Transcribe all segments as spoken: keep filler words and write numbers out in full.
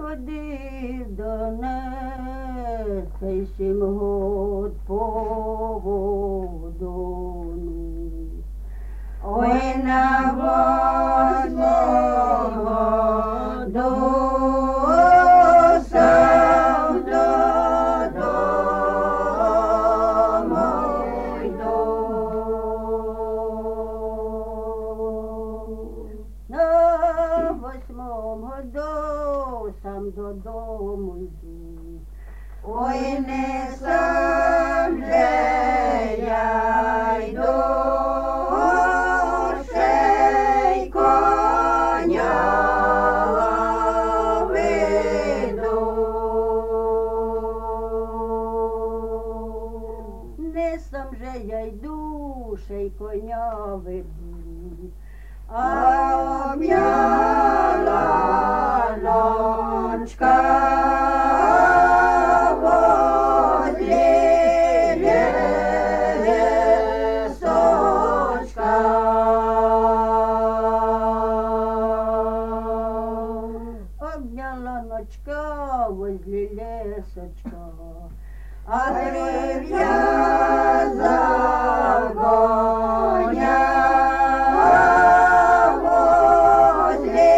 ходив до неї, сім год по водону. Ой, на восьмому году сам додому йду. На восьмому году сам додому йду. Ой, не сам же я йду, ще й коня веду. Не сам же я йду, ще й коня веду, а обняла ночка возле лесочка. Обняла ночка возле лесочка, а прив'язав коня возле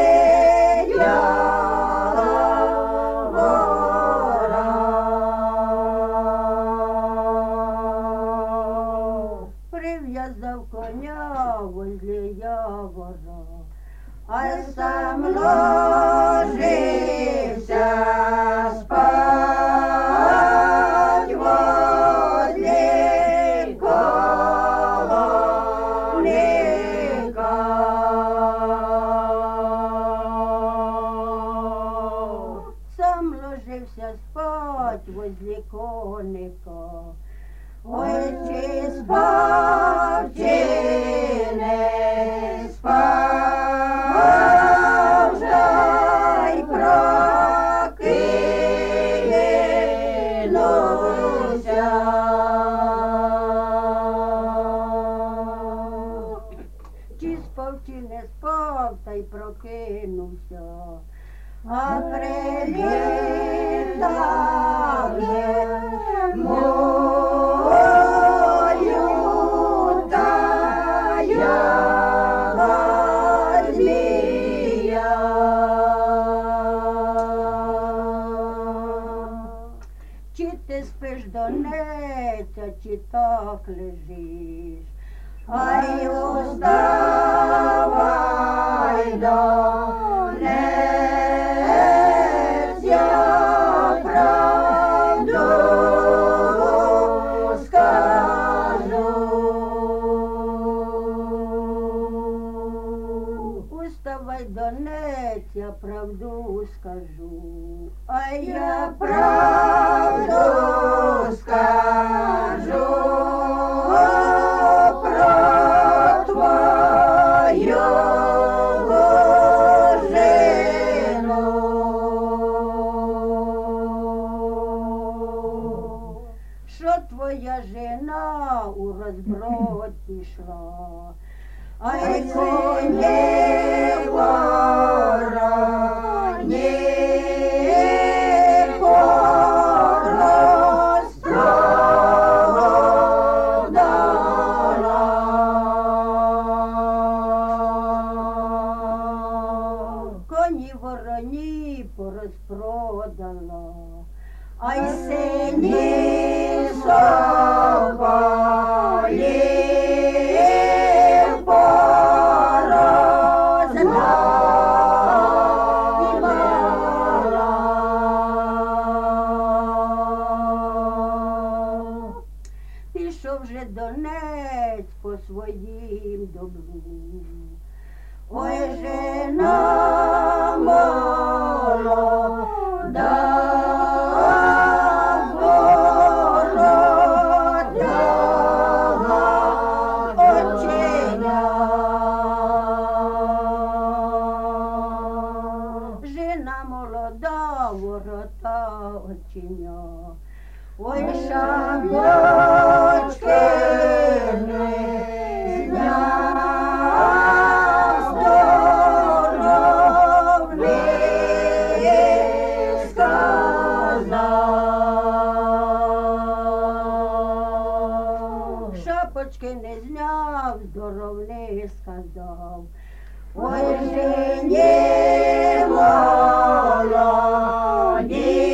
явора. Прив'язав коня возле явора, а сам ложився спать возле колосника. Сам ложився спать возле коника. Ой, чи спав, чи не спав, же й прокинувся. Чи спав, чи не спав, та й прокинувся, а прилітав йому чи ти спиш, донеця, чи так лежиш? Ай, уставай, донець, я правду скажу. Уставай, донець, я правду скажу. А я правду скажу про твою жину. Що твоя жена у розброд пішла, ай, коні вороні. Коні вороні порозпродала, ай, сині соколі порознала. Пішов же Донець по своїм добру. Ой, жена молода, воротяга оченя. Жена молода, ворота оченя. Ой, шапочки не зняв, здоровий сказав. Ой, жені молоді,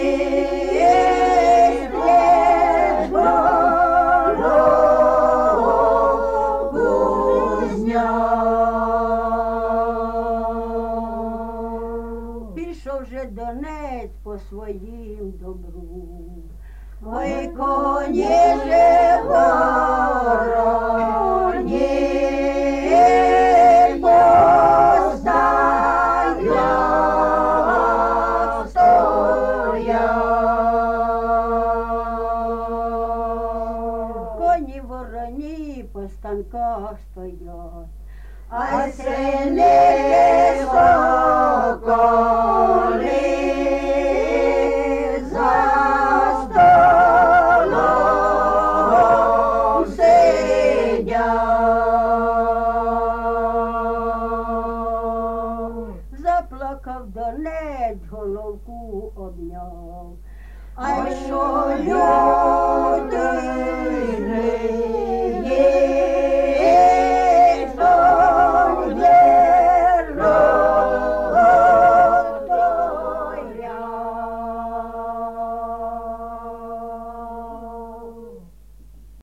пішов же Донець по своїм добру. Ой, коні же вороні постоять, стоять. Коні вороні по станках стоять, а сини соколи за столом сидять. Заплакав Донець, головку обняв, а що любов